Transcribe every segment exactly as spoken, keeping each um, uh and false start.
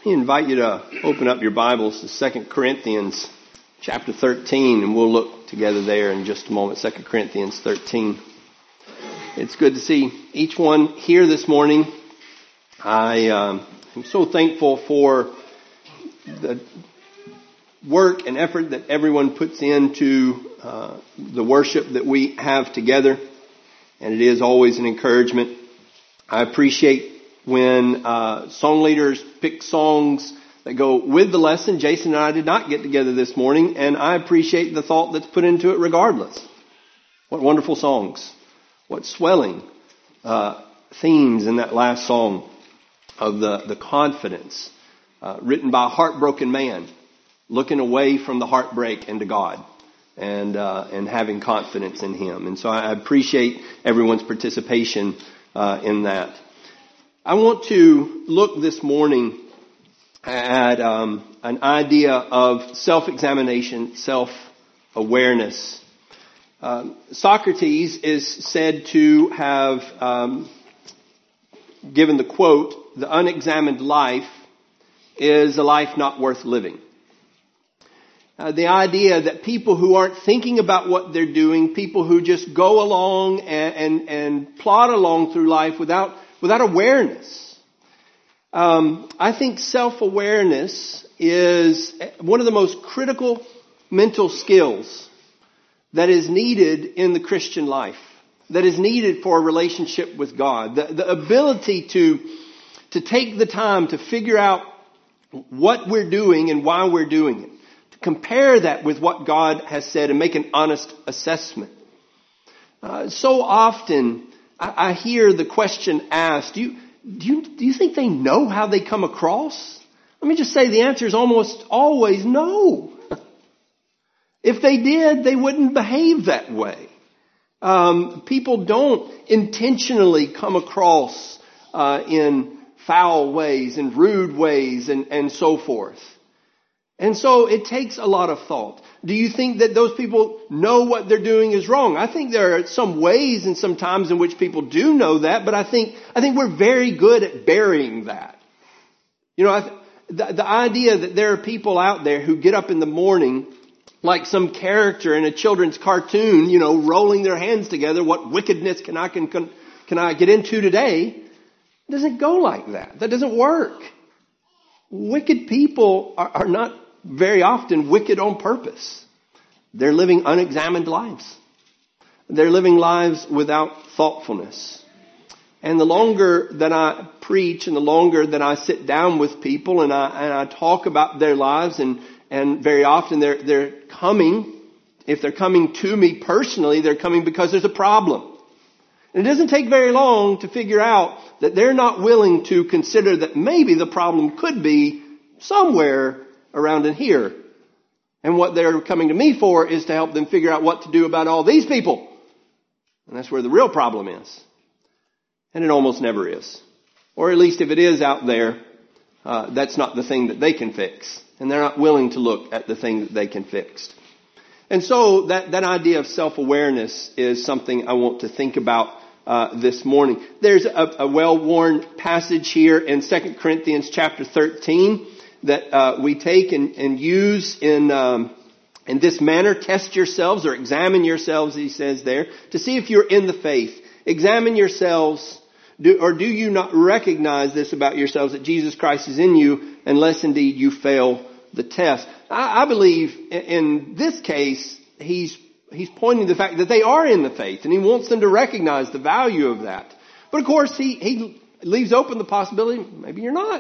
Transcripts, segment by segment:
I invite you to open up your Bibles to Second Corinthians chapter thirteen, and we'll look together there in just a moment. Second Corinthians thirteen. It's good to see each one here this morning. I um, am so thankful for the work and effort that everyone puts into uh, the worship that we have together, and it is always an encouragement. I appreciate when uh, song leaders pick songs that go with the lesson. Jason and I did not get together this morning, and I appreciate the thought that's put into it regardless. What wonderful songs. What swelling uh, themes in that last song of the, the confidence uh, written by a heartbroken man looking away from the heartbreak into God and uh, and having confidence in Him. And so I appreciate everyone's participation uh, in that. I want to look this morning at um, an idea of self-examination, self-awareness. Uh, Socrates is said to have um, given the quote, "The unexamined life is a life not worth living." Uh, the idea that people who aren't thinking about what they're doing, people who just go along and, and, and plod along through life without without awareness. Um, I think self-awareness is one of the most critical mental skills that is needed in the Christian life, that is needed for a relationship with God. The, the ability to, to take the time to figure out what we're doing and why we're doing it. To compare that with what God has said and make an honest assessment. Uh, so often I, I hear the question asked, do you, do you, do you think they know how they come across? Let me just say the answer is almost always no. If they did, they wouldn't behave that way. Um, people don't intentionally come across uh, in foul ways and rude ways and, and so forth. And so it takes a lot of thought. Do you think that those people know what they're doing is wrong? I think there are some ways and some times in which people do know that, but I think I think we're very good at burying that. You know, I th- the, the idea that there are people out there who get up in the morning like some character in a children's cartoon, you know, rolling their hands together, what wickedness can I can can, can I get into today? It doesn't go like that. That doesn't work. Wicked people are, are not very often wicked on purpose. They're living unexamined lives. They're living lives without thoughtfulness. And the longer that I preach and the longer that I sit down with people and I, and I talk about their lives, and, and very often they're, they're coming, if they're coming to me personally, they're coming because there's a problem. And it doesn't take very long to figure out that they're not willing to consider that maybe the problem could be somewhere around in here. And what they're coming to me for is to help them figure out what to do about all these people. And that's where the real problem is. And it almost never is. Or at least if it is out there, uh, that's not the thing that they can fix. And they're not willing to look at the thing that they can fix. And so that, that idea of self-awareness is something I want to think about uh, this morning. There's a, a well-worn passage here in Second Corinthians chapter thirteen that uh, we take and, and use in um, in this manner. Test yourselves or examine yourselves, he says there, to see if you're in the faith. Examine yourselves, do, or do you not recognize this about yourselves, that Jesus Christ is in you, unless indeed you fail the test. I, I believe in this case, he's he's pointing to the fact that they are in the faith, and he wants them to recognize the value of that. But of course, he, he leaves open the possibility, maybe you're not.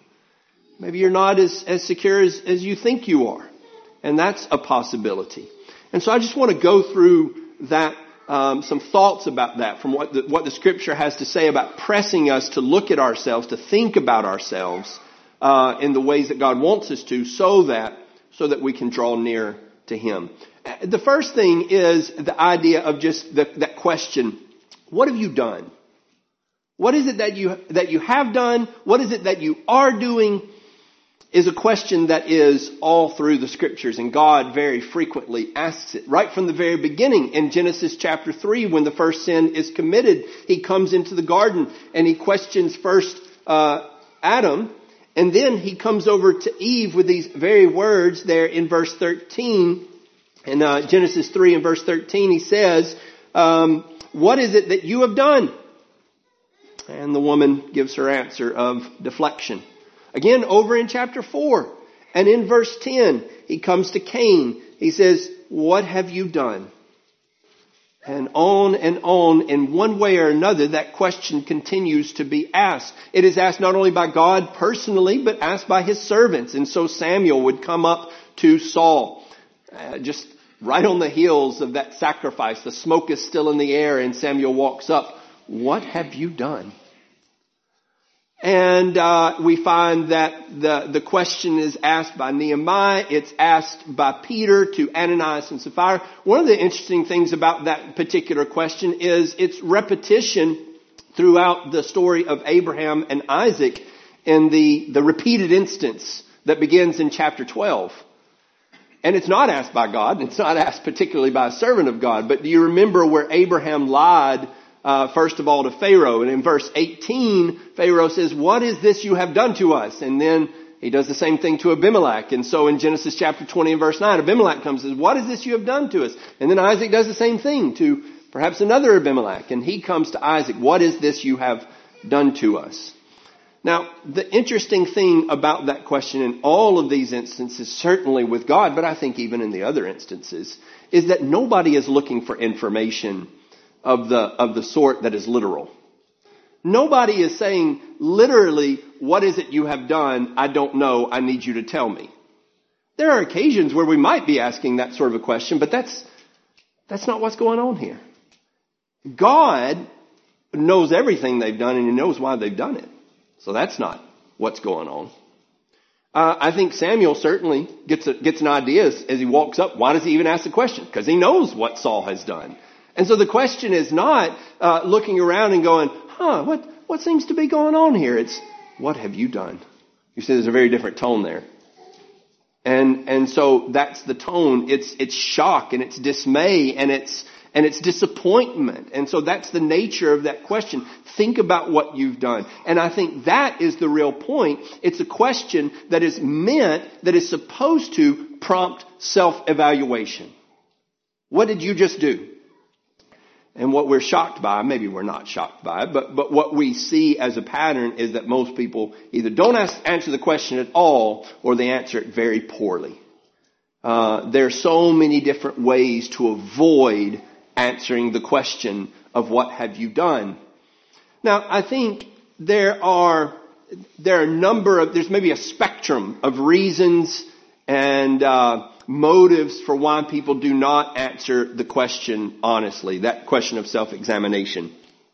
Maybe you're not as, as secure as, as you think you are. And that's a possibility. And so I just want to go through that, um, some thoughts about that from what the, what the Scripture has to say about pressing us to look at ourselves, to think about ourselves uh, in the ways that God wants us to, so that so that we can draw near to Him. The first thing is the idea of just the, that question, what have you done? What is it that you that you have done? What is it that you are doing? Is a question that is all through the Scriptures, and God very frequently asks it. Right from the very beginning in Genesis chapter three, when the first sin is committed, He comes into the garden and He questions first uh, Adam, And then he comes over to Eve with these very words there in verse thirteen. In uh, Genesis three and verse thirteen, he says, um, what is it that you have done? And the woman gives her answer of deflection. Again, over in chapter four and in verse ten, he comes to Cain. He says, what have you done? And on and on, in one way or another, that question continues to be asked. It is asked not only by God personally, but asked by his servants. And so Samuel would come up to Saul, uh, just right on the heels of that sacrifice. The smoke is still in the air, and Samuel walks up. What have you done? And uh, we find that the, the question is asked by Nehemiah. It's asked by Peter to Ananias and Sapphira. One of the interesting things about that particular question is its repetition throughout the story of Abraham and Isaac in the, the repeated instance that begins in chapter twelve. And it's not asked by God. It's not asked particularly by a servant of God. But do you remember where Abraham lied Uh, first of all to Pharaoh? And in verse eighteen, Pharaoh says, what is this you have done to us? And then he does the same thing to Abimelech. And so in Genesis chapter twenty and verse nine, Abimelech comes and says, what is this you have done to us? And then Isaac does the same thing to perhaps another Abimelech. And he comes to Isaac, what is this you have done to us? Now, the interesting thing about that question in all of these instances, certainly with God, but I think even in the other instances, is that nobody is looking for information of the, of the sort that is literal. Nobody is saying literally, what is it you have done? I don't know. I need you to tell me. There are occasions where we might be asking that sort of a question, but that's, that's not what's going on here. God knows everything they've done, and he knows why they've done it. So that's not what's going on. Uh, I think Samuel certainly gets a, gets an idea as, as he walks up. Why does he even ask the question? Because he knows what Saul has done. And so the question is not uh, looking around and going, huh, what, what seems to be going on here? It's, what have you done? You see, there's a very different tone there. And, and so that's the tone. It's, it's shock and it's dismay and it's, and it's disappointment. And so that's the nature of that question. Think about what you've done. And I think that is the real point. It's a question that is meant, that is supposed to prompt self-evaluation. What did you just do? And what we're shocked by, maybe we're not shocked by it, but, but what we see as a pattern is that most people either don't ask, answer the question at all, or they answer it very poorly. Uh, there are so many different ways to avoid answering the question of what have you done. Now, I think there are, there are a number of, there's maybe a spectrum of reasons and, uh, motives for why people do not answer the question honestly, that question of self-examination.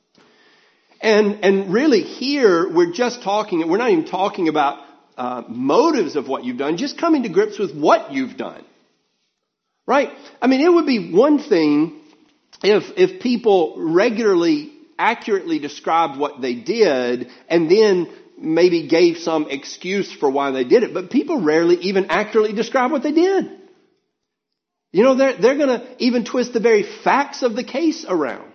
And, and really here, we're just talking, we're not even talking about uh, motives of what you've done, just coming to grips with what you've done. Right? I mean, it would be one thing if, if people regularly, accurately described what they did and then maybe gave some excuse for why they did it, but people rarely even accurately describe what they did. You know, they're, they're going to even twist the very facts of the case around.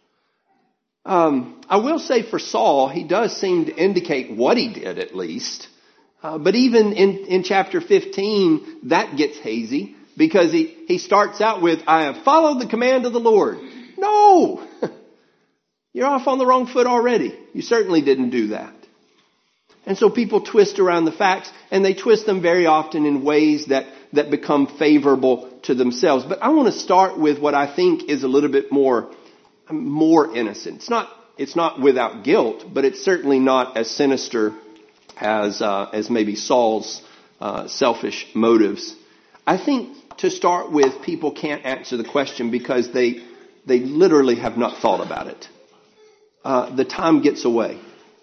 Um, I will say for Saul, he does seem to indicate what he did at least. Uh, but even in, in chapter fifteen, that gets hazy because he, he starts out with, I have followed the command of the Lord. No! You're off on the wrong foot already. You certainly didn't do that. And so people twist around the facts, and they twist them very often in ways that, that become favorable to themselves. But I want to start with what I think is a little bit more, more innocent. It's not, it's not without guilt, but it's certainly not as sinister as, uh, as maybe Saul's, uh, selfish motives. I think to start with, people can't answer the question because they, they literally have not thought about it. Uh, the time gets away.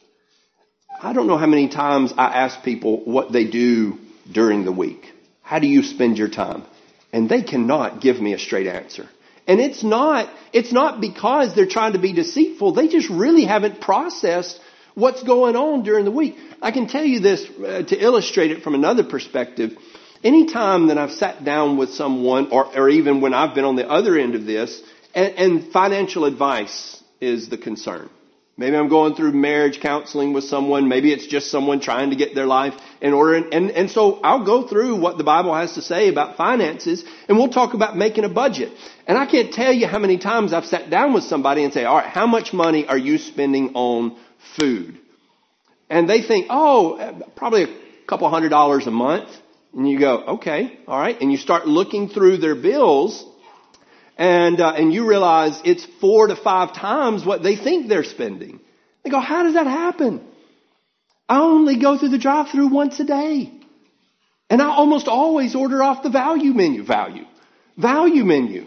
I don't know how many times I ask people what they do during the week. How do you spend your time? And they cannot give me a straight answer. And it's not, it's not because they're trying to be deceitful. They just really haven't processed what's going on during the week. I can tell you this uh, to illustrate it from another perspective. Anytime that I've sat down with someone, or, or even when I've been on the other end of this, and, and financial advice is the concern. Maybe I'm going through marriage counseling with someone. Maybe it's just someone trying to get their life in order. And, and, and so I'll go through what the Bible has to say about finances, and we'll talk about making a budget. And I can't tell you how many times I've sat down with somebody and say, all right, how much money are you spending on food? And they think, oh, probably a couple hundred dollars a month. And you go, okay, all right. And you start looking through their bills. And uh, and you realize it's four to five times what they think they're spending. They go, how does that happen? I only go through the drive-thru once a day. And I almost always order off the value menu. Value. Value menu.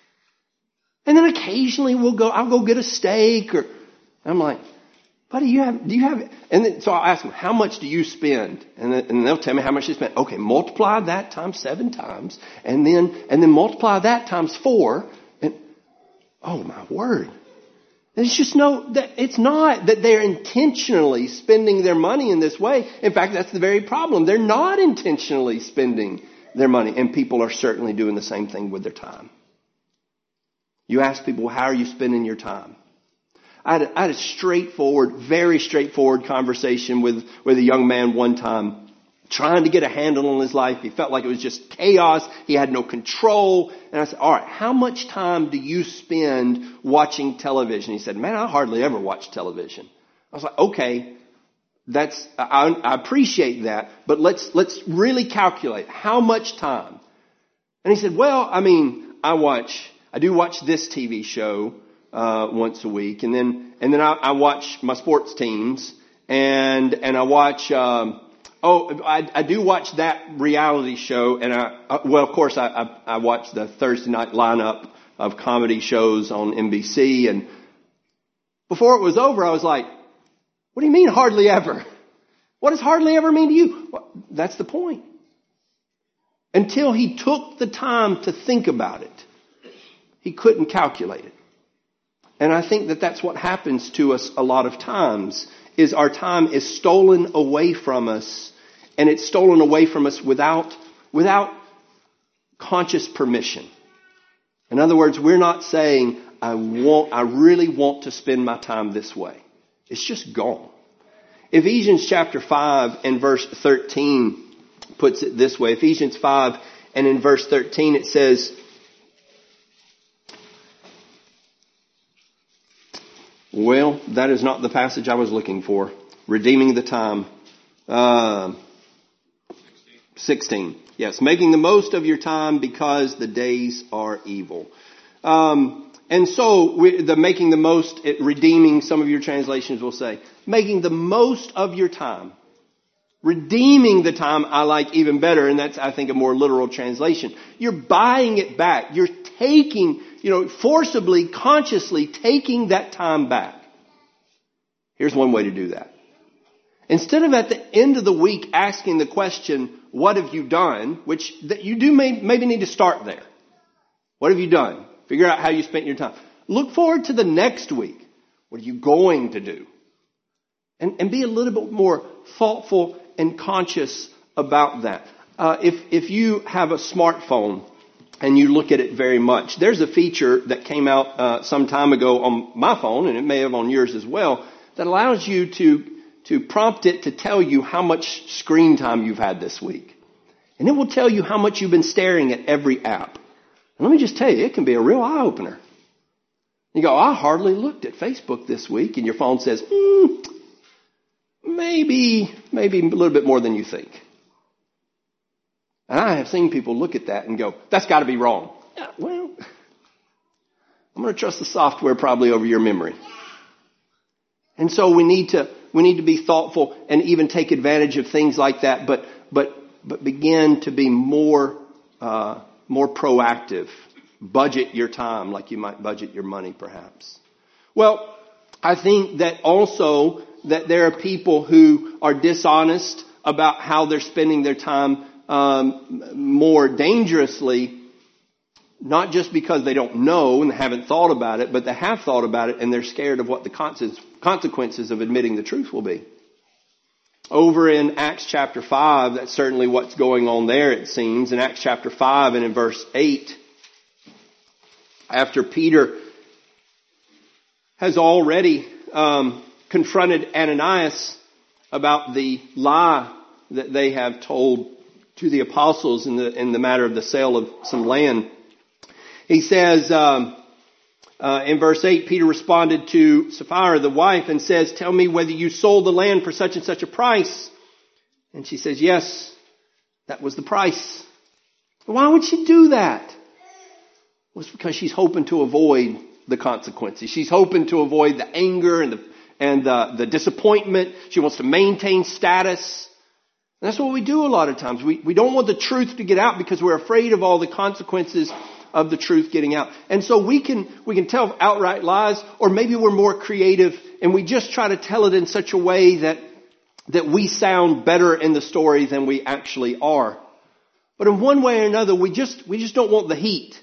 And then occasionally we'll go, I'll go get a steak or, I'm like, buddy, you have, do you have, and then, so I'll ask them, how much do you spend? And, then, and they'll tell me how much they spend. Okay, multiply that times seven times, and then, and then multiply that times four, and, oh my word. There's just no, that it's not that they're intentionally spending their money in this way. In fact, that's the very problem. They're not intentionally spending their money, and people are certainly doing the same thing with their time. You ask people, how are you spending your time? I had, a, I had a straightforward, very straightforward conversation with, with a young man one time, trying to get a handle on his life. He felt like it was just chaos. He had no control. And I said, all right, how much time do you spend watching television? He said, man, I hardly ever watch television. I was like, okay, that's, I, I appreciate that, but let's, let's really calculate how much time. And he said, well, I mean, I watch, I do watch this T V show Uh, once a week, and then and then I, I watch my sports teams, and and I watch. Um, oh, I, I do watch that reality show, and I uh, well, of course, I, I I watch the Thursday night lineup of comedy shows on N B C. And before it was over, I was like, "What do you mean hardly ever? What does hardly ever mean to you?" Well, that's the point. Until he took the time to think about it, he couldn't calculate it. And I think that that's what happens to us a lot of times, is our time is stolen away from us, and it's stolen away from us without, without conscious permission. In other words, we're not saying, I want, I really want to spend my time this way. It's just gone. Ephesians chapter five and verse thirteen puts it this way. Ephesians five and in verse thirteen it says, well, that is not the passage I was looking for. Redeeming the time. Uh, sixteen. Yes, making the most of your time because the days are evil. Um, and so we, the making the most, it, redeeming, some of your translations will say, making the most of your time. Redeeming the time I like even better, and that's, I think, a more literal translation. You're buying it back. You're taking, you know, forcibly, consciously taking that time back. Here's one way to do that. Instead of at the end of the week asking the question, what have you done? Which that you do may, maybe need to start there. What have you done? Figure out how you spent your time. Look forward to the next week. What are you going to do? And, and be a little bit more thoughtful and conscious about that. Uh, if, if you have a smartphone and you look at it very much, there's a feature that came out uh, some time ago on my phone, and it may have on yours as well, that allows you to, to prompt it to tell you how much screen time you've had this week. And it will tell you how much you've been staring at every app. And let me just tell you, it can be a real eye-opener. You go, I hardly looked at Facebook this week, and your phone says, mm, maybe, maybe a little bit more than you think. And I have seen people look at that and go, that's got to be wrong. Yeah, well, I'm going to trust the software probably over your memory. And so we need to we need to be thoughtful and even take advantage of things like that, but but but begin to be more uh, more proactive. Budget your time like you might budget your money, perhaps. Well, I think that also that there are people who are dishonest about how they're spending their time um, more dangerously. Not just because they don't know and haven't thought about it, but they have thought about it and they're scared of what the consequences of admitting the truth will be. Over in Acts chapter five, that's certainly what's going on there, it seems. In Acts chapter five and in verse eight, after Peter has already um, confronted Ananias about the lie that they have told to the apostles in the in the matter of the sale of some land, he says um, uh, in verse eight, Peter responded to Sapphira, the wife, and says, "Tell me whether you sold the land for such and such a price." And she says, "Yes, that was the price." Why would she do that? Well, it's because she's hoping to avoid the consequences. She's hoping to avoid the anger and the and the, the disappointment. She wants to maintain status. And that's what we do a lot of times. We we don't want the truth to get out because we're afraid of all the consequences of the truth getting out. And so we can we can tell outright lies, or maybe we're more creative and we just try to tell it in such a way that that we sound better in the story than we actually are. But in one way or another, we just we just don't want the heat.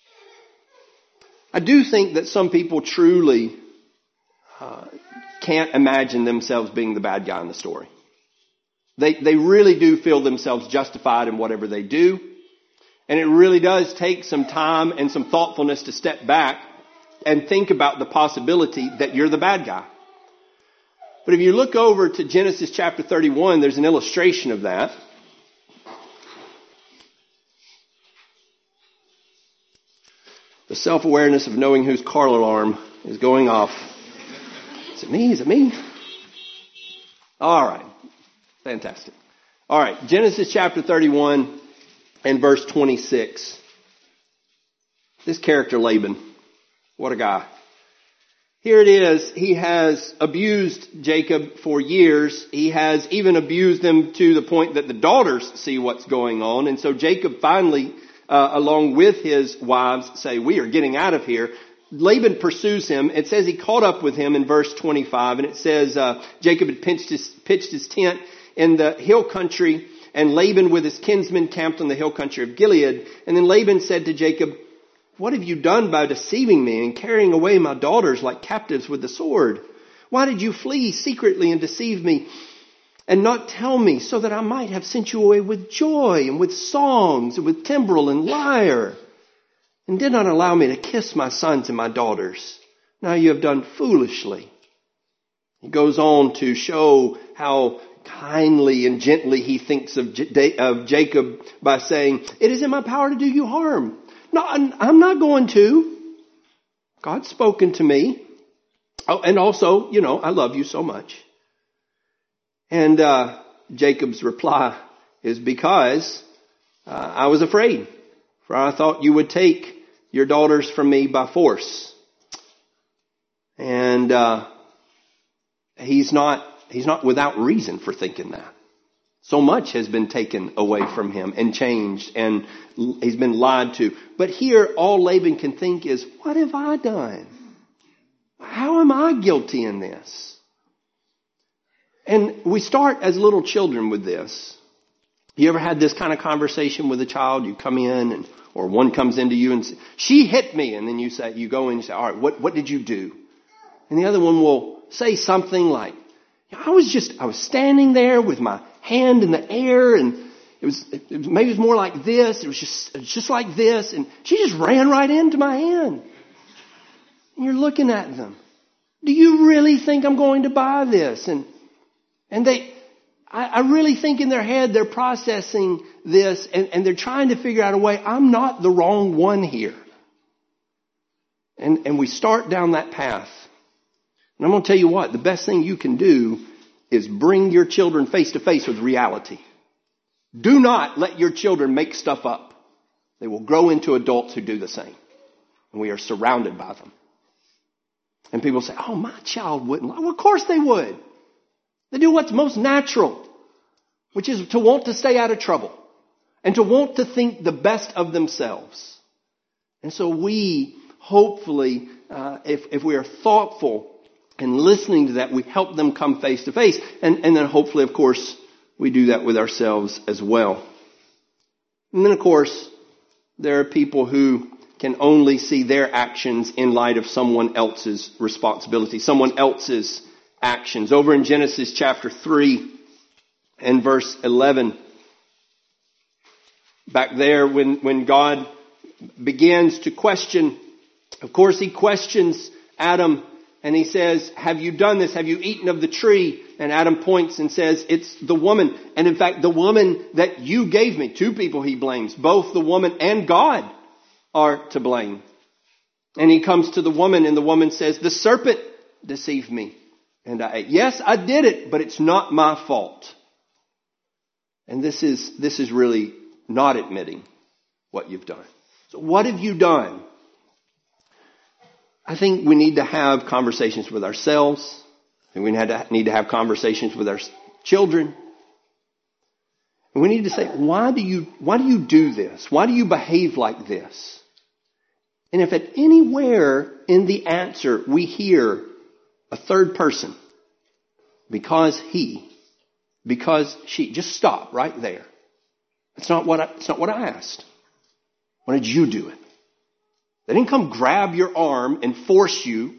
I do think that some people truly uh, can't imagine themselves being the bad guy in the story. They they really do feel themselves justified in whatever they do. And it really does take some time and some thoughtfulness to step back and think about the possibility that you're the bad guy. But if you look over to Genesis chapter thirty-one, there's an illustration of that. The self-awareness of knowing whose car alarm is going off. Is it me? Is it me? All right. Fantastic. All right. Genesis chapter thirty-one and verse twenty-six. This character Laban. What a guy. Here it is. He has abused Jacob for years. He has even abused them to the point that the daughters see what's going on. And so Jacob finally, uh, along with his wives, say, "We are getting out of here." Laban pursues him. It says he caught up with him in verse twenty-five. And it says uh, Jacob had pitched his, pitched his tent in the hill country, and Laban with his kinsmen camped on the hill country of Gilead. And then Laban said to Jacob, "What have you done by deceiving me and carrying away my daughters like captives with the sword? Why did you flee secretly and deceive me and not tell me, so that I might have sent you away with joy and with songs and with timbrel and lyre, and did not allow me to kiss my sons and my daughters? Now you have done foolishly." He goes on to show how kindly and gently he thinks of, J- of Jacob by saying, "It is in my power to do you harm. No, I'm not going to. God's spoken to me. Oh, and also, you know, I love you so much." And uh, Jacob's reply is, "Because uh, I was afraid, for I thought you would take your daughters from me by force." And uh, he's not he's not without reason for thinking that. So much has been taken away from him and changed, and he's been lied to. But here, all Laban can think is, what have I done? How am I guilty in this? And we start as little children with this. You ever had this kind of conversation with a child? You come in, and or one comes into you and says, "She hit me," and then you say, you go in and you say, "All right, what what did you do?" And the other one will say something like, "I was just I was standing there with my hand in the air, and it was, it was maybe it was more like this. It was just it was just like this, and she just ran right into my hand." And you're looking at them. Do you really think I'm going to buy this? And and they, I, I really think in their head they're processing this, and, and they're trying to figure out a way. I'm not the wrong one here. And and we start down that path. And I'm going to tell you what, the best thing you can do is bring your children face to face with reality. Do not let your children make stuff up. They will grow into adults who do the same. And we are surrounded by them. And people say, "Oh, my child wouldn't lie." Well, of course they would. They do what's most natural, which is to want to stay out of trouble and to want to think the best of themselves. And so we, hopefully, uh, if, if we are thoughtful and listening to that, we help them come face to face. And, and then hopefully, of course, we do that with ourselves as well. And then, of course, there are people who can only see their actions in light of someone else's responsibility, someone else's actions. Over in Genesis chapter three and verse eleven, back there when, when God begins to question, of course he questions Adam And he says, have you done this? Have you eaten of the tree? And Adam points and says, it's the woman. And in fact, the woman that you gave me. Two people he blames. Both the woman and God are to blame. And he comes to the woman and the woman says, the serpent deceived me. And I ate. Yes, I did it, but it's not my fault. And this is, this is really not admitting what you've done. So what have you done? I think we need to have conversations with ourselves. And we need to have conversations with our children. And we need to say, why do you, why do you do this? Why do you behave like this? And if at anywhere in the answer we hear a third person, because he, because she, just stop right there. That's not what I, that's not what I asked. Why did you do it? They didn't come grab your arm and force you.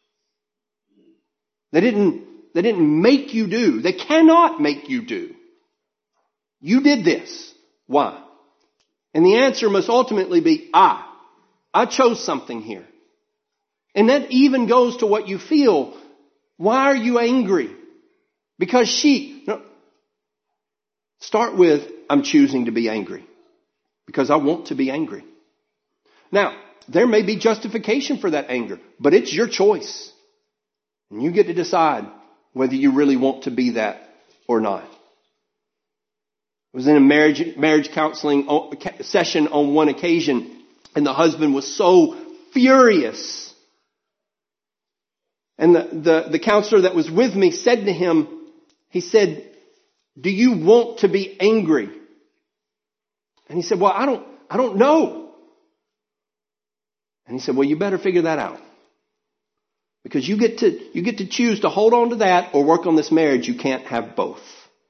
They didn't, they didn't make you do. They cannot make you do. You did this. Why? And the answer must ultimately be, I. I chose something here. And that even goes to what you feel. Why are you angry? Because she. No. Start with, I'm choosing to be angry. Because I want to be angry. Now, there may be justification for that anger, but it's your choice. And you get to decide whether you really want to be that or not. I was in a marriage, marriage counseling session on one occasion, and the husband was so furious. And the, the, the counselor that was with me said to him, he said, do you want to be angry? And he said, well, I don't, I don't know. And he said, well, you better figure that out. Because you get to, you get to choose to hold on to that or work on this marriage. You can't have both.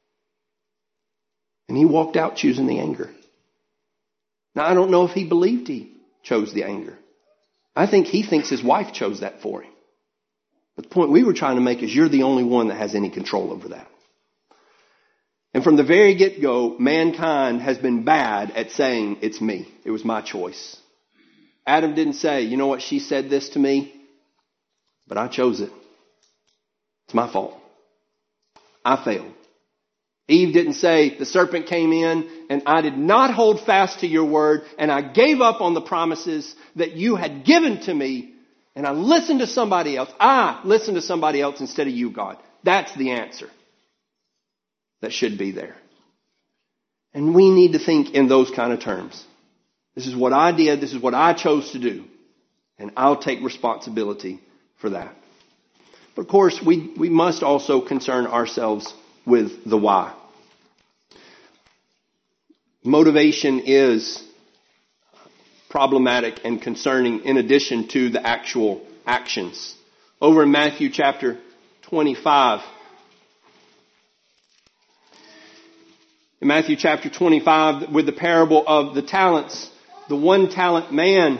And he walked out choosing the anger. Now, I don't know if he believed he chose the anger. I think he thinks his wife chose that for him. But the point we were trying to make is you're the only one that has any control over that. And from the very get-go, mankind has been bad at saying, it's me. It was my choice. Adam didn't say, you know what, she said this to me, but I chose it. It's my fault. I failed. Eve didn't say, the serpent came in and I did not hold fast to your word and I gave up on the promises that you had given to me and I listened to somebody else. I listened to somebody else instead of you, God. That's the answer that should be there. And we need to think in those kind of terms. This is what I did. This is what I chose to do. And I'll take responsibility for that. But of course, we, we must also concern ourselves with the why. Motivation is problematic and concerning in addition to the actual actions. Over in Matthew chapter twenty-five. In Matthew chapter twenty-five, with the parable of the talents, the one talent man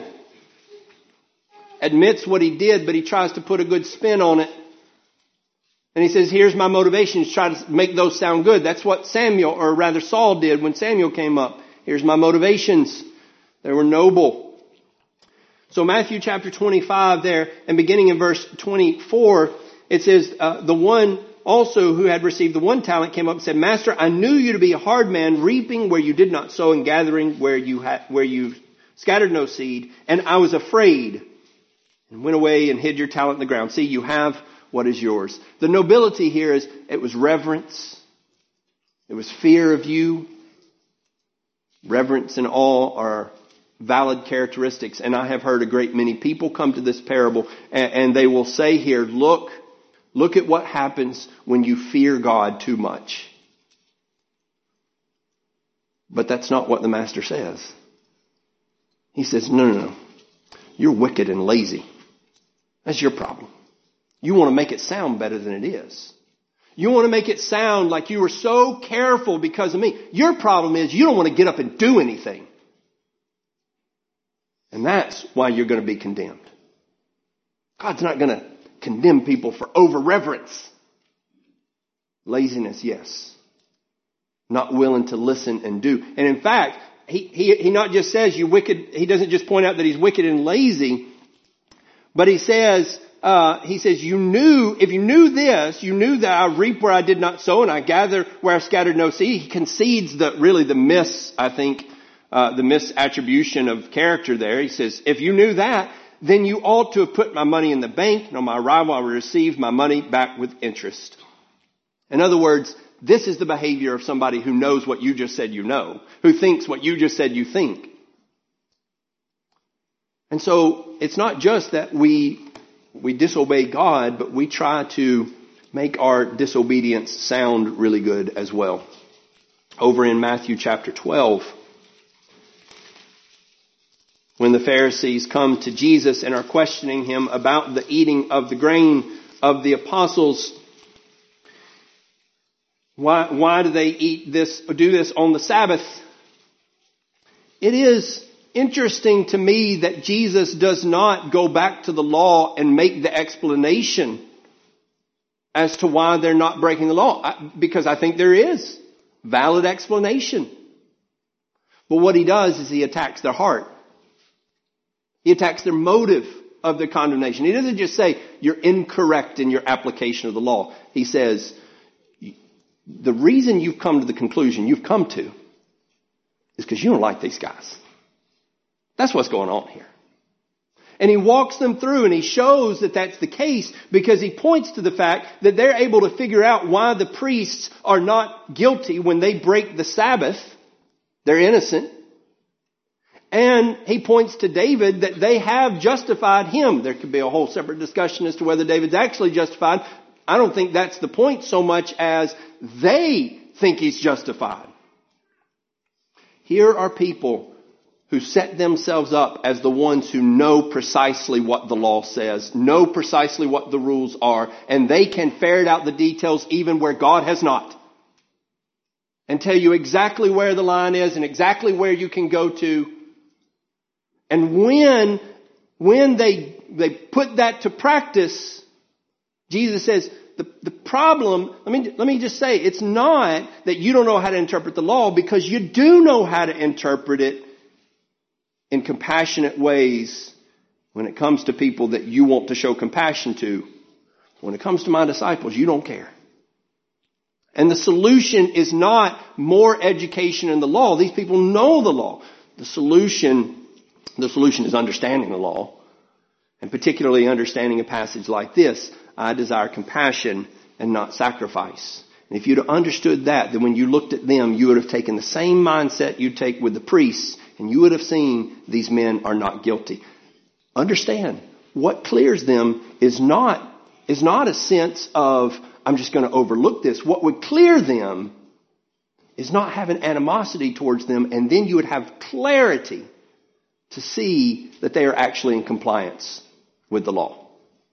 admits what he did, but he tries to put a good spin on it. And he says, here's my motivation, to try to make those sound good. That's what Samuel, or rather Saul, did when Samuel came up. Here's my motivations. They were noble. So Matthew chapter twenty-five there, and beginning in verse twenty-four, it says, uh, the one also who had received the one talent came up and said, Master, I knew you to be a hard man, reaping where you did not sow and gathering where you had, where you scattered no seed. And I was afraid and went away and hid your talent in the ground. See, you have what is yours. The nobility here is it was reverence. It was fear of you. Reverence and awe are valid characteristics. And I have heard a great many people come to this parable and, and they will say here, look, look at what happens when you fear God too much. But that's not what the Master says. He says, no, no, no. You're wicked and lazy. That's your problem. You want to make it sound better than it is. You want to make it sound like you were so careful because of me. Your problem is you don't want to get up and do anything. And that's why you're going to be condemned. God's not going to condemn people for over-reverence. Laziness, yes. Not willing to listen and do. And in fact, he, he, he not just says you wicked, he doesn't just point out that he's wicked and lazy, but he says uh, he says, you knew, if you knew this, you knew that I reap where I did not sow and I gather where I scattered no seed. He concedes the, really the miss, I think, uh, the misattribution of character there. He says, if you knew that, then you ought to have put my money in the bank, and on my arrival I will receive my money back with interest. In other words, this is the behavior of somebody who knows what you just said you know, who thinks what you just said you think. And so it's not just that we we disobey God, but we try to make our disobedience sound really good as well. Over in Matthew chapter twelve, when the Pharisees come to Jesus and are questioning him about the eating of the grain of the apostles, why, why do they eat this or do this on the Sabbath? It is interesting to me that Jesus does not go back to the law and make the explanation as to why they're not breaking the law, because I think there is valid explanation. But what he does is he attacks their heart. He attacks their motive of their condemnation. He doesn't just say, you're incorrect in your application of the law. He says, the reason you've come to the conclusion you've come to is because you don't like these guys. That's what's going on here. And he walks them through and he shows that that's the case because he points to the fact that they're able to figure out why the priests are not guilty when they break the Sabbath. They're innocent. And he points to David that they have justified him. There could be a whole separate discussion as to whether David's actually justified. I don't think that's the point so much as they think he's justified. Here are people who set themselves up as the ones who know precisely what the law says, know precisely what the rules are, and they can ferret out the details even where God has not. And tell you exactly where the line is and exactly where you can go to. And when, when they, they put that to practice, Jesus says, the, the problem, let me, let me just say, it's not that you don't know how to interpret the law, because you do know how to interpret it in compassionate ways when it comes to people that you want to show compassion to. When it comes to my disciples, you don't care. And the solution is not more education in the law. These people know the law. The solution The solution is understanding the law, and particularly understanding a passage like this. I desire compassion and not sacrifice. And if you'd have understood that, then when you looked at them, you would have taken the same mindset you take with the priests, and you would have seen these men are not guilty. Understand, what clears them is not, is not a sense of, I'm just going to overlook this. What would clear them is not having animosity towards them, and then you would have clarity to see that they are actually in compliance with the law.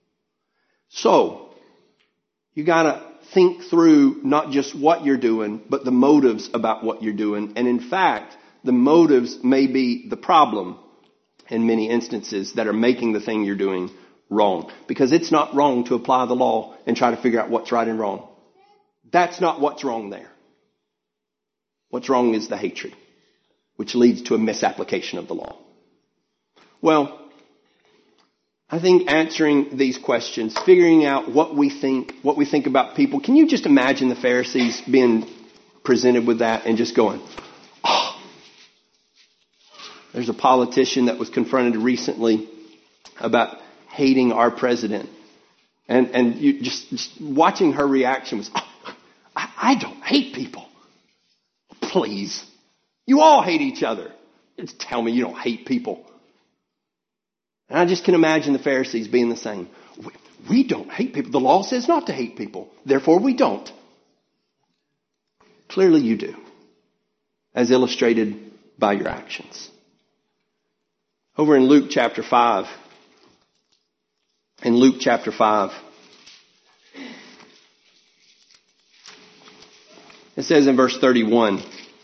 So, you gotta think through not just what you're doing, but the motives about what you're doing. And in fact, the motives may be the problem in many instances that are making the thing you're doing wrong. Because it's not wrong to apply the law and try to figure out what's right and wrong. That's not what's wrong there. What's wrong is the hatred, which leads to a misapplication of the law. Well, I think answering these questions, figuring out what we think, what we think about people. Can you just imagine the Pharisees being presented with that and just going, oh. There's a politician that was confronted recently about hating our president. And, and you just, just watching her reaction was, oh, I, I don't hate people. Please. You all hate each other. Just tell me you don't hate people. And I just can imagine the Pharisees being the same. We, we don't hate people. The law says not to hate people. Therefore, we don't. Clearly you do, as illustrated by your actions. Over in Luke chapter five, in Luke chapter five, it says in verse thirty-one,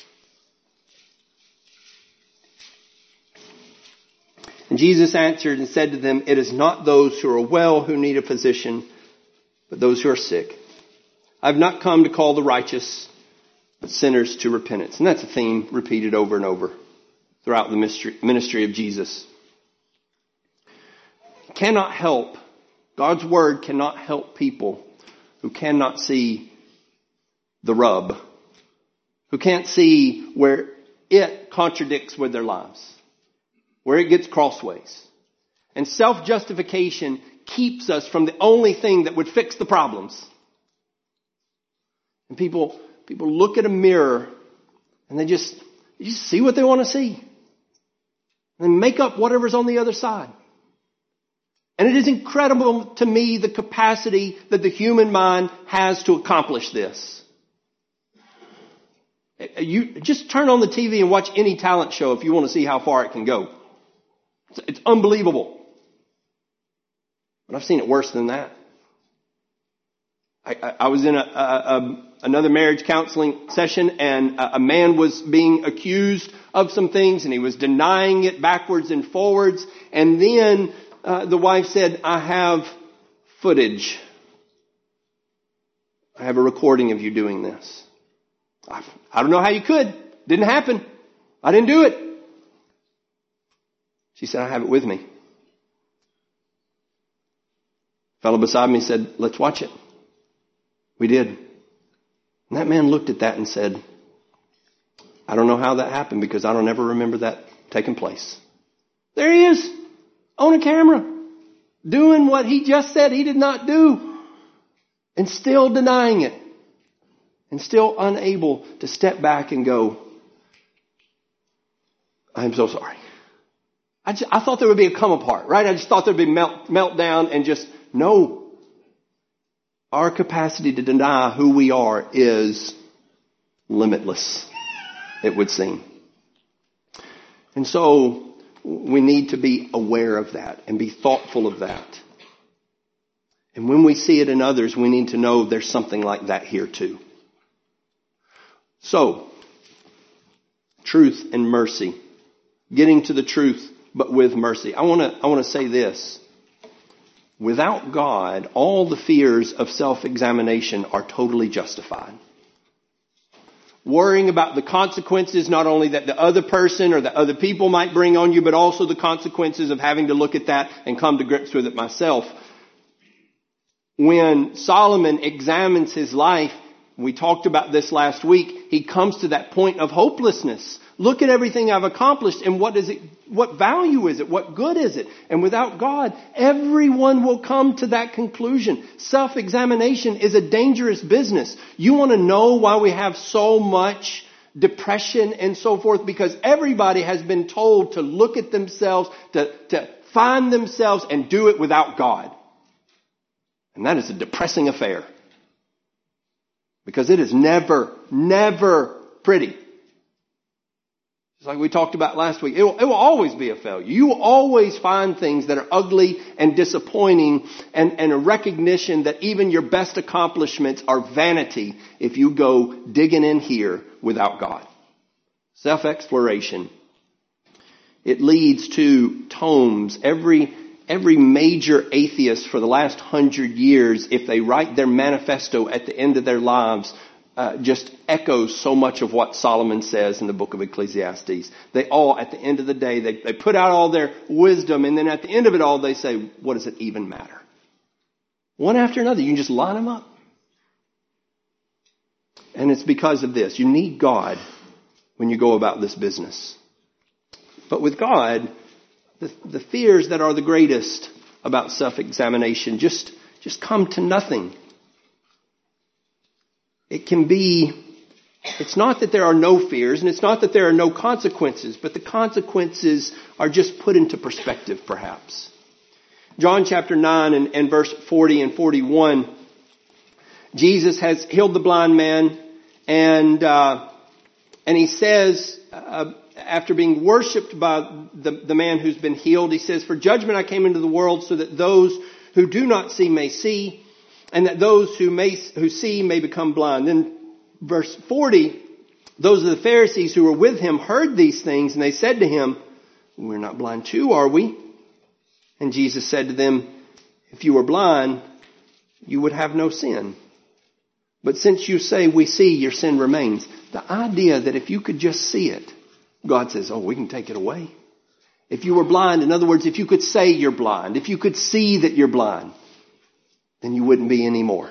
and Jesus answered and said to them, it is not those who are well who need a physician, but those who are sick. I have not come to call the righteous, but sinners to repentance. And that's a theme repeated over and over throughout the ministry, ministry of Jesus. You cannot help God's Word cannot help people who cannot see the rub, who can't see where it contradicts with their lives, where it gets crossways. And self-justification keeps us from the only thing that would fix the problems. And people, people look at a mirror and they just, they just see what they want to see. And make up whatever's on the other side. And it is incredible to me the capacity that the human mind has to accomplish this. You just turn on the T V and watch any talent show if you want to see how far it can go. It's, it's unbelievable. But I've seen it worse than that. I, I, I was in a, a, a, another marriage counseling session, and a, a man was being accused of some things, and he was denying it backwards and forwards. And then uh, the wife said, I have footage. I have a recording of you doing this. I, I don't know how you could. Didn't happen. I didn't do it. She said, I have it with me. Fellow beside me said, let's watch it. We did. And that man looked at that and said, I don't know how that happened because I don't ever remember that taking place. There he is on a camera doing what he just said he did not do and still denying it and still unable to step back and go, I'm so sorry. I, just, I thought there would be a come apart, right? I just thought there'd be melt, meltdown and just, no. Our capacity to deny who we are is limitless, it would seem. And so we need to be aware of that and be thoughtful of that. And when we see it in others, we need to know there's something like that here too. So, truth and mercy. Getting to the truth, but with mercy. I want to I want to say this. Without God, all the fears of self-examination are totally justified. Worrying about the consequences, not only that the other person or the other people might bring on you, but also the consequences of having to look at that and come to grips with it myself. When Solomon examines his life, we talked about this last week, he comes to that point of hopelessness. Look at everything I've accomplished and what is it, what value is it? What good is it? And without God, everyone will come to that conclusion. Self-examination is a dangerous business. You want to know why we have so much depression and so forth? Because everybody has been told to look at themselves, to, to find themselves and do it without God. And that is a depressing affair. Because it is never, never pretty. Just like we talked about last week. It will, it will always be a failure. You will always find things that are ugly and disappointing, and, and a recognition that even your best accomplishments are vanity if you go digging in here without God. Self-exploration. It leads to tomes. Every Every major atheist for the last hundred years, if they write their manifesto at the end of their lives, uh, just echoes so much of what Solomon says in the book of Ecclesiastes. They all, at the end of the day, they, they put out all their wisdom, and then at the end of it all, they say, what does it even matter? One after another, you can just line them up. And it's because of this. You need God when you go about this business. But with God, The, the fears that are the greatest about self-examination just, just come to nothing. It can be, it's not that there are no fears, and it's not that there are no consequences, but the consequences are just put into perspective, perhaps. John chapter nine and, and verse forty and forty-one, Jesus has healed the blind man, and uh, and he says, uh, after being worshipped by the, the man who's been healed, he says, for judgment I came into the world so that those who do not see may see, and that those who may who see may become blind. Then verse forty, those of the Pharisees who were with him heard these things, and they said to him, we're not blind too, are we? And Jesus said to them, if you were blind, you would have no sin. But since you say we see, your sin remains. The idea that if you could just see it, God says, oh, we can take it away. If you were blind, in other words, if you could say you're blind, if you could see that you're blind, then you wouldn't be anymore.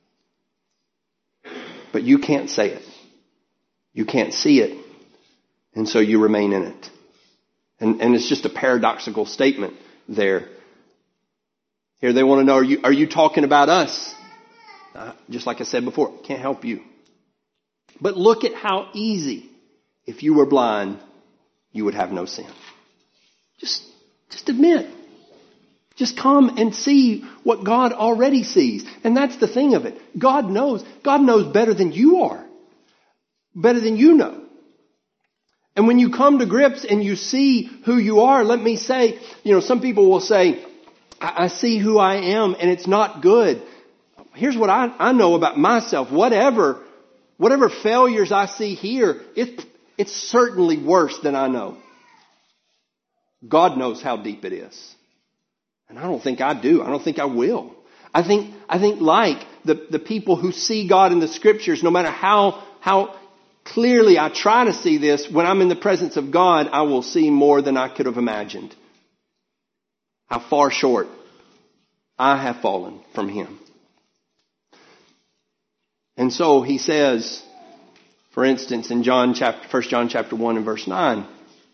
But you can't say it. You can't see it. And so you remain in it. And, and it's just a paradoxical statement there. Here they want to know, are you, are you talking about us? Uh, just like I said before, can't help you. But look at how easy, if you were blind, you would have no sin. Just, just admit. Just come and see what God already sees. And that's the thing of it. God knows. God knows better than you are. Better than you know. And when you come to grips and you see who you are, let me say, you know, some people will say, I, I see who I am and it's not good. Here's what I, I know about myself. Whatever, whatever failures I see here, it, it's certainly worse than I know. God knows how deep it is. And I don't think I do. I don't think I will. I think, I think like the, the people who see God in the scriptures, no matter how, how clearly I try to see this, when I'm in the presence of God, I will see more than I could have imagined. How far short I have fallen from Him. And so he says, for instance, in John chapter, First John chapter one and verse nine,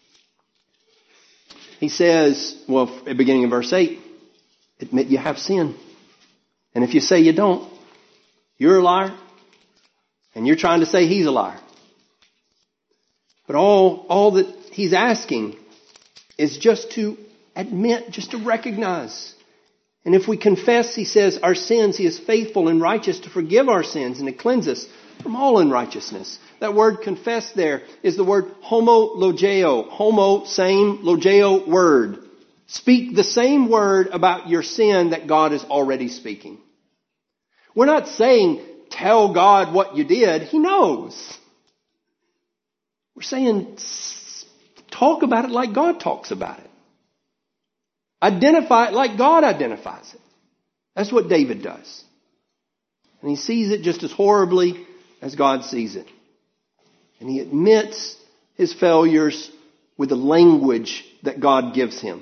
he says, well, at the beginning of verse eight, admit you have sin. And if you say you don't, you're a liar. And you're trying to say he's a liar. But all, all that he's asking is just to admit, just to recognize. And if we confess, he says, our sins, he is faithful and righteous to forgive our sins and to cleanse us from all unrighteousness. That word confess there is the word homologeo. Homo, same, logeo, word. Speak the same word about your sin that God is already speaking. We're not saying, tell God what you did. He knows. We're saying, talk about it like God talks about it. Identify it like God identifies it. That's what David does. And he sees it just as horribly as God sees it. And he admits his failures with the language that God gives him.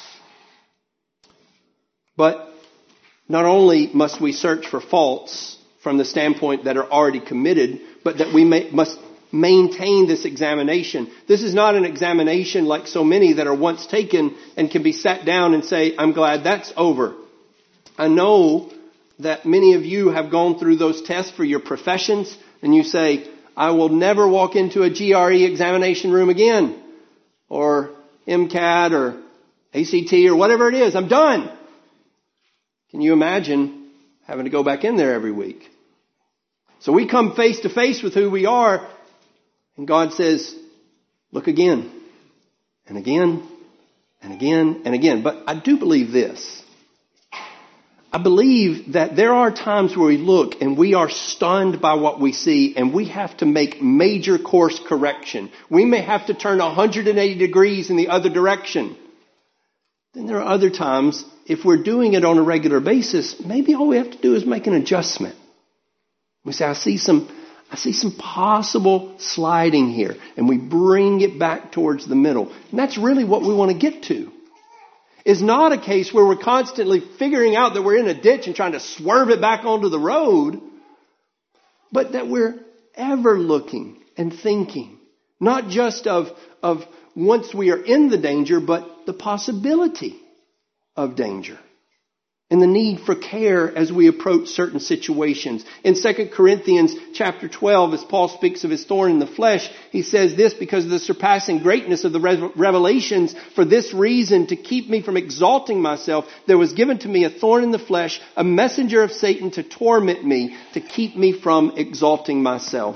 But not only must we search for faults from the standpoint that are already committed, but that we may, must maintain this examination. This is not an examination like so many that are once taken and can be sat down and say, I'm glad that's over. I know that many of you have gone through those tests for your professions and you say, I will never walk into a G R E examination room again, or MCAT or A C T or whatever it is. I'm done. Can you imagine having to go back in there every week? So we come face to face with who we are, and God says, look again, and again, and again, and again. But I do believe this. I believe that there are times where we look and we are stunned by what we see, and we have to make major course correction. We may have to turn one hundred eighty degrees in the other direction. Then there are other times, if we're doing it on a regular basis, maybe all we have to do is make an adjustment. We say, I see some, I see some possible sliding here, and we bring it back towards the middle. And that's really what we want to get to. It's not a case where we're constantly figuring out that we're in a ditch and trying to swerve it back onto the road, but that we're ever looking and thinking, not just of, of once we are in the danger, but the possibility of danger and the need for care as we approach certain situations. In Second Corinthians chapter twelve, as Paul speaks of his thorn in the flesh, he says this, because of the surpassing greatness of the revelations, for this reason, to keep me from exalting myself, there was given to me a thorn in the flesh, a messenger of Satan to torment me, to keep me from exalting myself.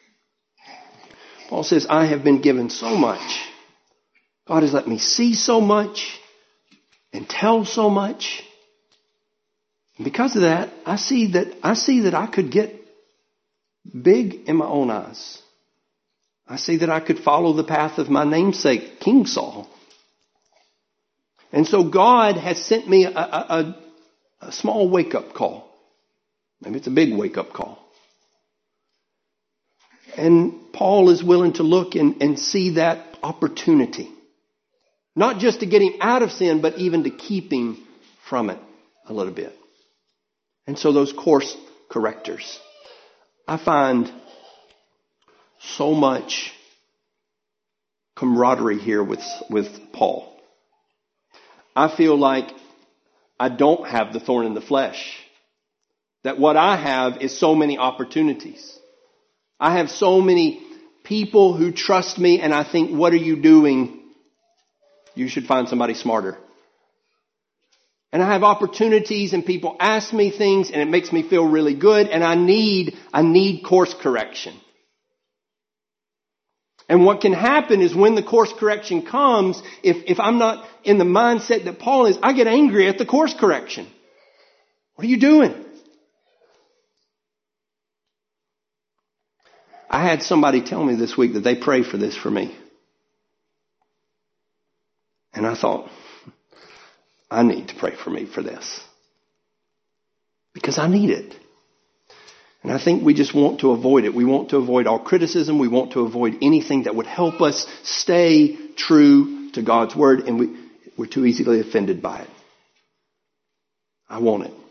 Paul says, I have been given so much. God has let me see so much and tell so much. And because of that, I see that I see that I could get big in my own eyes. I see that I could follow the path of my namesake, King Saul. And so God has sent me a, a, a small wake-up call. Maybe it's a big wake-up call. And Paul is willing to look and, and see that opportunity. Not just to get him out of sin, but even to keep him from it a little bit. And so those course correctors, I find so much camaraderie here with, with Paul. I feel like I don't have the thorn in the flesh. That what I have is so many opportunities. I have so many people who trust me, and I think, what are you doing? You should find somebody smarter. And I have opportunities, and people ask me things, and it makes me feel really good, and I need, I need course correction. And what can happen is when the course correction comes, if, if I'm not in the mindset that Paul is, I get angry at the course correction. What are you doing? I had somebody tell me this week that they pray for this for me. And I thought, I need to pray for me for this. Because I need it. And I think we just want to avoid it. We want to avoid all criticism. We want to avoid anything that would help us stay true to God's Word. And we, we're too easily offended by it. I want it.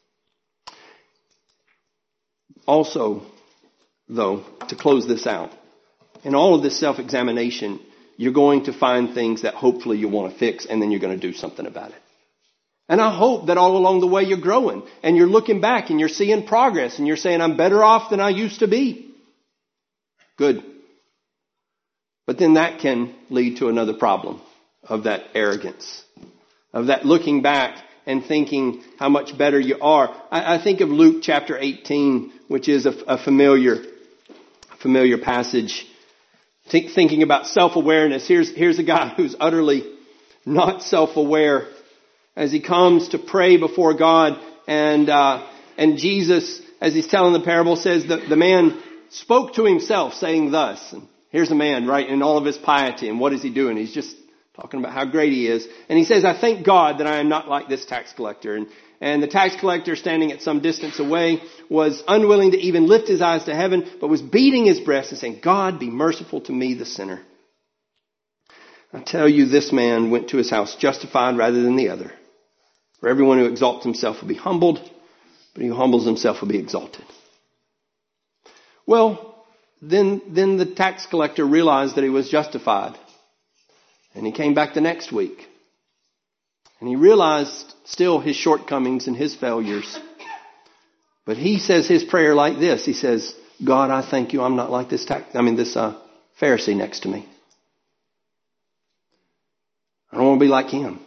Also, though, to close this out, in all of this self-examination, you're going to find things that hopefully you want to fix, and then you're going to do something about it. And I hope that all along the way you're growing, and you're looking back, and you're seeing progress, and you're saying, I'm better off than I used to be. Good. But then that can lead to another problem of that arrogance, of that looking back and thinking how much better you are. I, I think of Luke chapter eighteen, which is a, a familiar familiar passage. Think, thinking about self-awareness. Here's, here's a guy who's utterly not self-aware as he comes to pray before God. And, uh, and Jesus, as he's telling the parable, says that the man spoke to himself saying thus. And here's a man, right, in all of his piety. And what is he doing? He's just talking about how great he is. And he says, I thank God that I am not like this tax collector. And And the tax collector, standing at some distance away, was unwilling to even lift his eyes to heaven, but was beating his breast and saying, God, be merciful to me, the sinner. I tell you, this man went to his house justified rather than the other. For everyone who exalts himself will be humbled, but he who humbles himself will be exalted. Well, then, then the tax collector realized that he was justified. And he came back the next week. And he realized still his shortcomings and his failures. But he says his prayer like this. He says, God, I thank you I'm not like this tax, I mean this uh, Pharisee next to me. I don't want to be like him.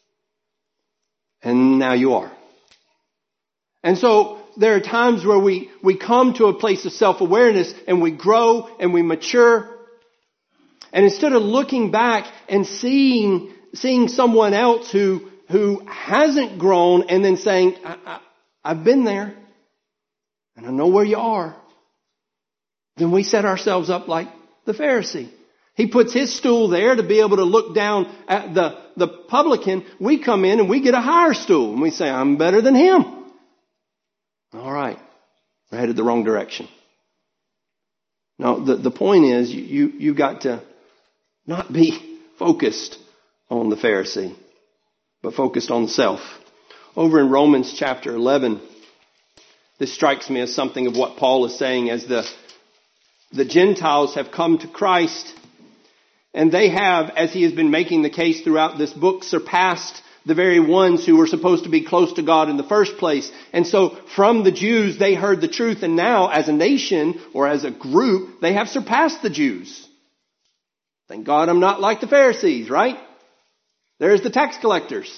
And now you are. And so there are times where we, we come to a place of self-awareness and we grow and we mature. And instead of looking back and seeing seeing someone else who who hasn't grown and then saying, I, I, I've been there and I know where you are, then we set ourselves up like the Pharisee. He puts his stool there to be able to look down at the, the publican. We come in and we get a higher stool and we say, I'm better than him. All right. We're headed the wrong direction. No, the, the point is you, you, you've got to not be focused on the Pharisee, but focused on self. Over in Romans chapter eleven, this strikes me as something of what Paul is saying as the, the Gentiles have come to Christ, and they have, as he has been making the case throughout this book, surpassed the very ones who were supposed to be close to God in the first place. And so from the Jews, they heard the truth, and now as a nation or as a group, they have surpassed the Jews. Thank God I'm not like the Pharisees, right? There's the tax collectors.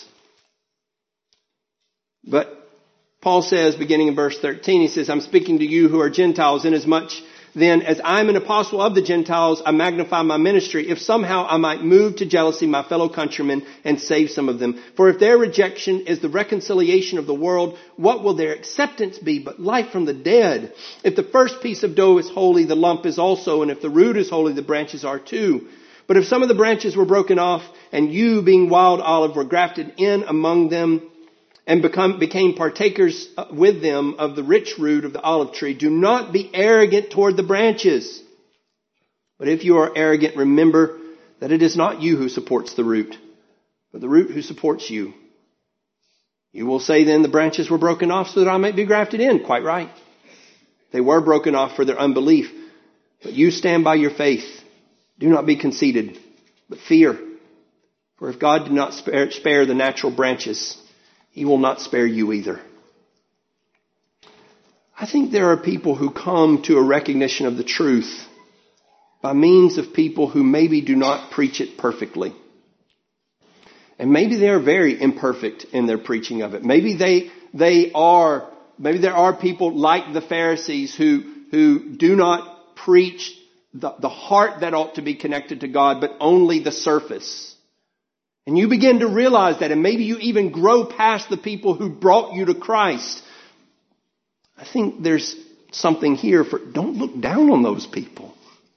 But Paul says, beginning in verse thirteen, he says, I'm speaking to you who are Gentiles, inasmuch then as I'm an apostle of the Gentiles, I magnify my ministry, if somehow I might move to jealousy my fellow countrymen and save some of them. For if their rejection is the reconciliation of the world, what will their acceptance be but life from the dead? If the first piece of dough is holy, the lump is also, and if the root is holy, the branches are too. But if some of the branches were broken off, and you, being wild olive, were grafted in among them, and become, became partakers with them of the rich root of the olive tree, do not be arrogant toward the branches. But if you are arrogant, remember that it is not you who supports the root, but the root who supports you. You will say then the branches were broken off so that I might be grafted in. Quite right. They were broken off for their unbelief. But you stand by your faith. Do not be conceited, but fear. For if God did not spare, spare the natural branches, He will not spare you either. I think there are people who come to a recognition of the truth by means of people who maybe do not preach it perfectly. And maybe they are very imperfect in their preaching of it. Maybe they they are maybe there are people like the Pharisees who who do not preach the, the heart that ought to be connected to God, but only the surface. And you begin to realize that, and maybe you even grow past the people who brought you to Christ. I think there's something here for, don't look down on those people.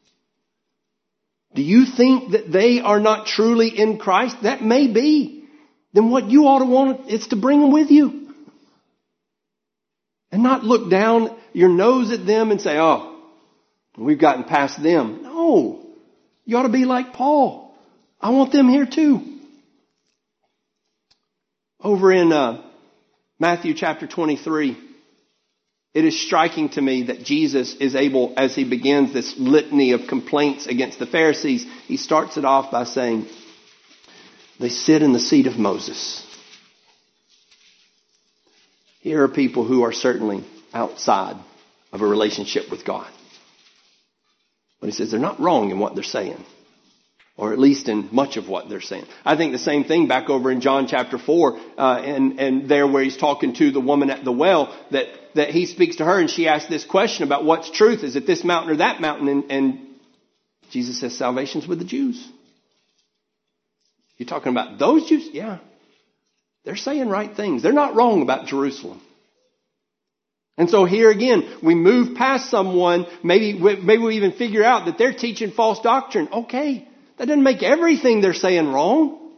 Do you think that they are not truly in Christ? That may be. Then what you ought to want is to bring them with you. And not look down your nose at them and say, oh, we've gotten past them. No. You ought to be like Paul. I want them here too. Over in uh, Matthew chapter twenty-three, it is striking to me that Jesus is able, as he begins this litany of complaints against the Pharisees, he starts it off by saying, they sit in the seat of Moses. Here are people who are certainly outside of a relationship with God. But he says they're not wrong in what they're saying. Or at least in much of what they're saying. I think the same thing back over in John chapter four, uh, and, and there where he's talking to the woman at the well, that, that he speaks to her and she asks this question about what's truth. Is it this mountain or that mountain? And, and Jesus says salvation's with the Jews. You're talking about those Jews? Yeah. They're saying right things. They're not wrong about Jerusalem. And so here again, we move past someone, maybe, maybe we even figure out that they're teaching false doctrine. Okay. That doesn't make everything they're saying wrong.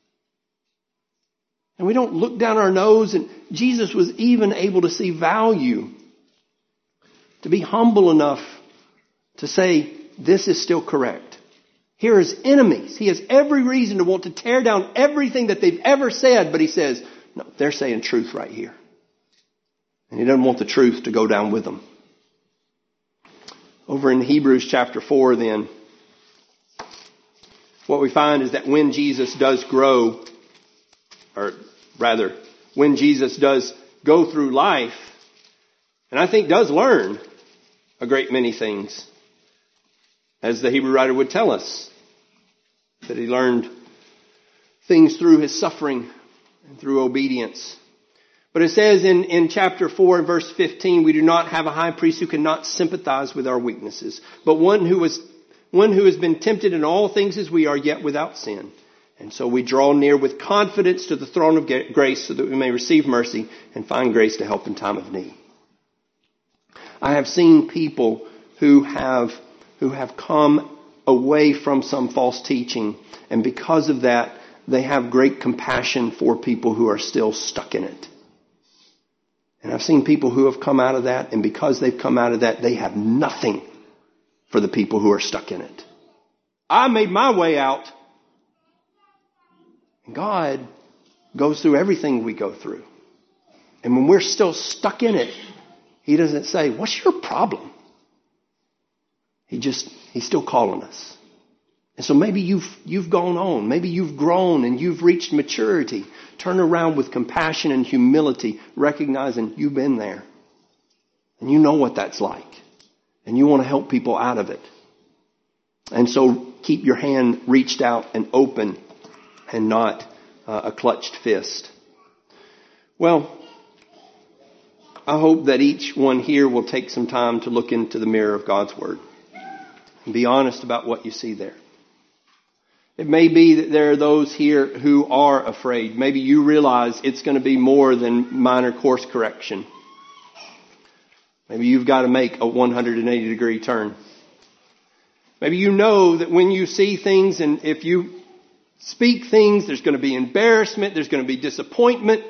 And we don't look down our nose. And Jesus was even able to see value, to be humble enough to say, this is still correct. Here are his enemies. He has every reason to want to tear down everything that they've ever said. But he says, no, they're saying truth right here. And he doesn't want the truth to go down with them. Over in Hebrews chapter four then, what we find is that when Jesus does grow, or rather, when Jesus does go through life, and I think does learn a great many things, as the Hebrew writer would tell us, that he learned things through his suffering and through obedience. But it says in, in chapter four and verse fifteen, we do not have a high priest who cannot sympathize with our weaknesses, but one who was One who has been tempted in all things as we are, yet without sin. And so we draw near with confidence to the throne of grace so that we may receive mercy and find grace to help in time of need. I have seen people who have, who have come away from some false teaching, and because of that, they have great compassion for people who are still stuck in it. And I've seen people who have come out of that, and because they've come out of that, they have nothing for the people who are stuck in it. I made my way out. God goes through everything we go through. And when we're still stuck in it, He doesn't say, what's your problem? He just, He's still calling us. And so maybe you've, you've gone on. Maybe you've grown and you've reached maturity. Turn around with compassion and humility, recognizing you've been there. And you know what that's like. And you want to help people out of it. And so keep your hand reached out and open and not uh, a clutched fist. Well, I hope that each one here will take some time to look into the mirror of God's Word and be honest about what you see there. It may be that there are those here who are afraid. Maybe you realize it's going to be more than minor course correction. Maybe you've got to make a one hundred eighty degree turn. Maybe you know that when you see things and if you speak things, there's going to be embarrassment, there's going to be disappointment.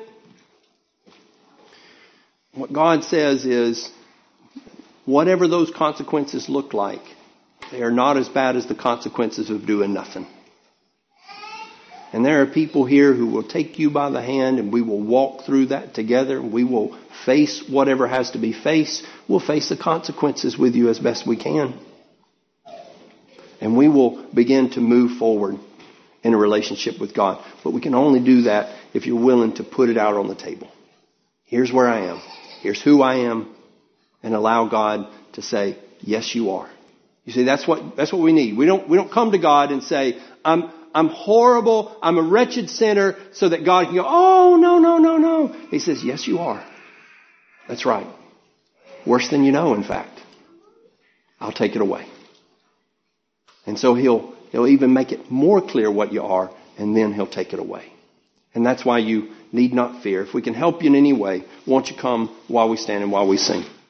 What God says is, whatever those consequences look like, they are not as bad as the consequences of doing nothing. And there are people here who will take you by the hand, and we will walk through that together. We will face whatever has to be faced. We'll face the consequences with you as best we can. And we will begin to move forward in a relationship with God. But we can only do that if you're willing to put it out on the table. Here's where I am. Here's who I am. And allow God to say, yes, you are. You see, that's what, that's what we need. We don't, we don't come to God and say, I'm, I'm horrible. I'm a wretched sinner, so that God can go, oh, no, no, no, no. He says, yes, you are. That's right. Worse than you know, in fact. I'll take it away. And so he'll, he'll even make it more clear what you are, and then he'll take it away. And that's why you need not fear. If we can help you in any way, won't you come while we stand and while we sing?